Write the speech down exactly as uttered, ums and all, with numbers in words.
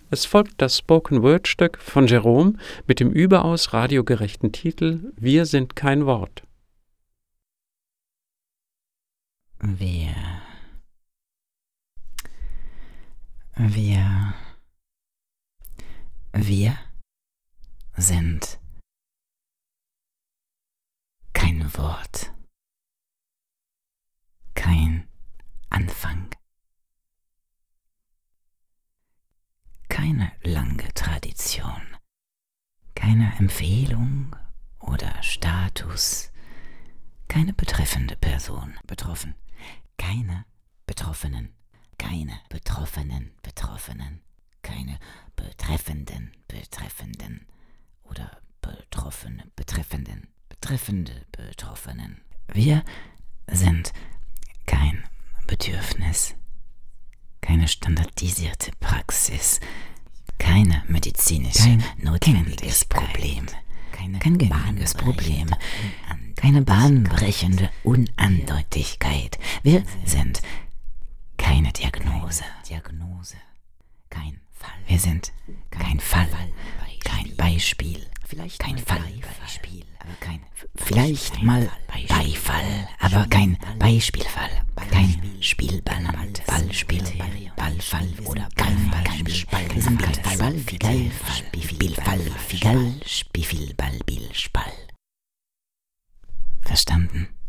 Es folgt das Spoken-Word-Stück von Jerome mit dem überaus radiogerechten Titel »Wir sind kein Wort«. Wir. Wir. Wir sind kein Wort, kein Anfang, keine lange Tradition, keine Empfehlung oder Status, keine betreffende Person betroffen, keine Betroffenen, keine Betroffenen, Betroffenen, keine betreffenden, Betreffenden oder Betroffene, Betreffenden, Betreffende, Betroffenen. Wir sind kein Bedürfnis, keine standardisierte Praxis, keine medizinische kein notwendiges Problem, keine, kein gängiges Problem, keine bahnbrechende Unandeutigkeit. Wir sind keine Diagnose, Diagnose, kein Fall. Wir sind kein Fall, kein Beispiel, kein Fallbeispiel, aber kein vielleicht mal Beifall, aber kein Beispielfall, kein Spielball, Ballspiel, Ballfall oder Ballfall, kein Spiel. Wir sind kein Fall, Figal, Spielfall, Figal, Spielball, Billspall. Verstanden?